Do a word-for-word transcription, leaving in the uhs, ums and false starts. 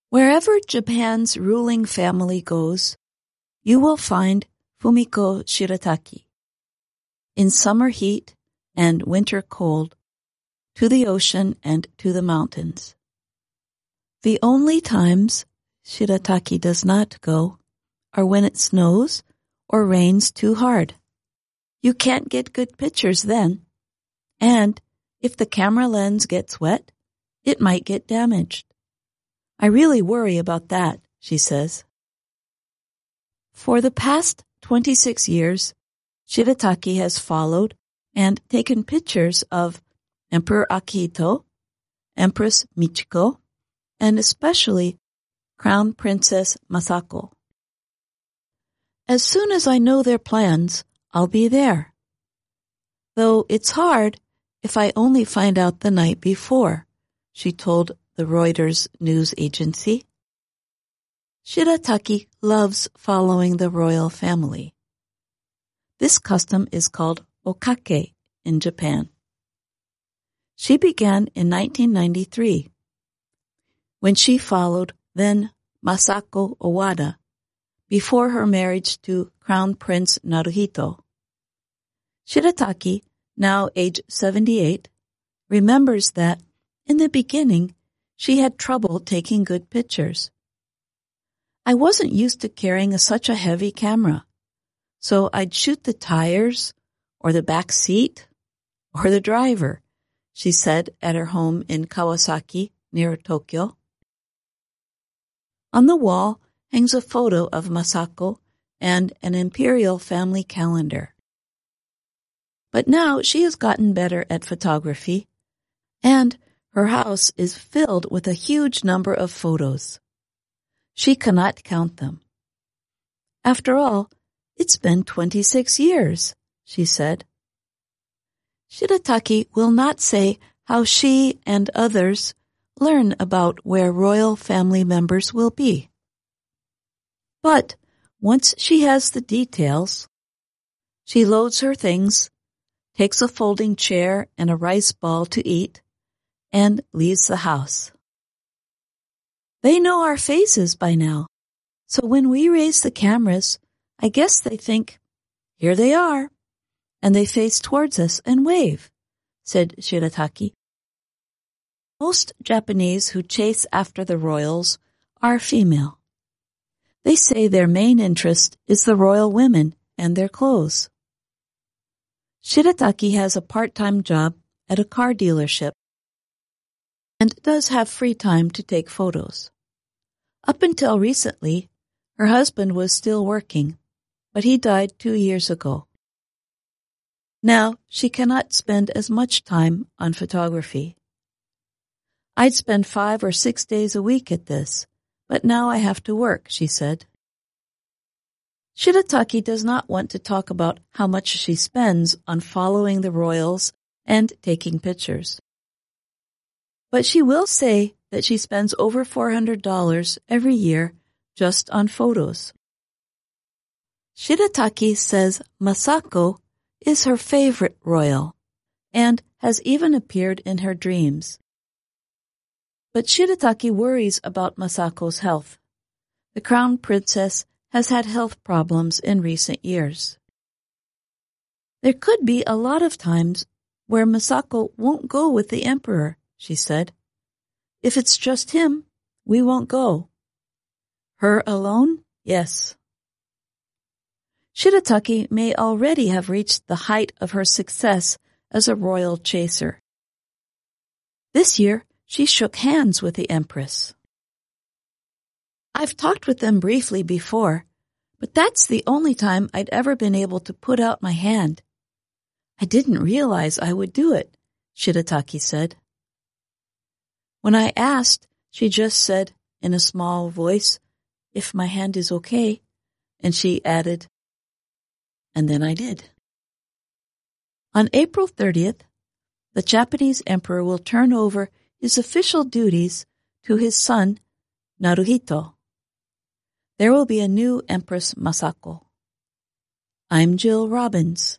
Wherever Japan's ruling family goes, you will find Fumiko Shirataki. In summer heat and winter cold, to the ocean and to the mountains. The only times Shirataki does not go are when it snows or rains too hard. You can't get good pictures then, and if the camera lens gets wet, it might get damaged. I really worry about that, she says. For the past twenty-six years, Shirataki has followed and taken pictures of Emperor Akihito, Empress Michiko, and especially Crown Princess Masako. As soon as I know their plans, I'll be there. Though it's hard if I only find out the night before, she told the Reuters news agency. Shirataki loves following the royal family. This custom is called okake in Japan. She began in nineteen ninety-three, when she followed then Masako Owada, before her marriage to Crown Prince Naruhito. Shirataki, now age seventy-eight, remembers that, in the beginning, she had trouble taking good pictures. I wasn't used to carrying a, such a heavy camera, so I'd shoot the tires, or the back seat, or the driver, she said at her home in Kawasaki, near Tokyo. On the wall hangs a photo of Masako and an imperial family calendar. But now she has gotten better at photography, and her house is filled with a huge number of photos. She cannot count them. After all, it's been twenty-six years, she said. Shirataki will not say how she and others learn about where royal family members will be. But once she has the details, she loads her things, takes a folding chair and a rice ball to eat, and leaves the house. They know our faces by now, so when we raise the cameras, I guess they think, here they are, and they face towards us and wave, said Shirataki. Most Japanese who chase after the royals are female. They say their main interest is the royal women and their clothes. Shirataki has a part-time job at a car dealership and does have free time to take photos. Up until recently, her husband was still working, but he died two years ago. Now she cannot spend as much time on photography. I'd spend five or six days a week at this, but now I have to work, she said. Shirataki does not want to talk about how much she spends on following the royals and taking pictures. But she will say that she spends over four hundred dollars every year just on photos. Shirataki says Masako is her favorite royal and has even appeared in her dreams. But Shirataki worries about Masako's health. The crown princess has had health problems in recent years. There could be a lot of times where Masako won't go with the emperor, she said. If it's just him, we won't go. Her alone? Yes. Shirataki may already have reached the height of her success as a royal chaser. This year, she shook hands with the empress. I've talked with them briefly before, but that's the only time I'd ever been able to put out my hand. I didn't realize I would do it, Shirataki said. When I asked, she just said, in a small voice, if my hand is okay, and she added, and then I did. On April thirtieth, the Japanese emperor will turn over his official duties to his son, Naruhito. There will be a new Empress Masako. I'm Jill Robbins.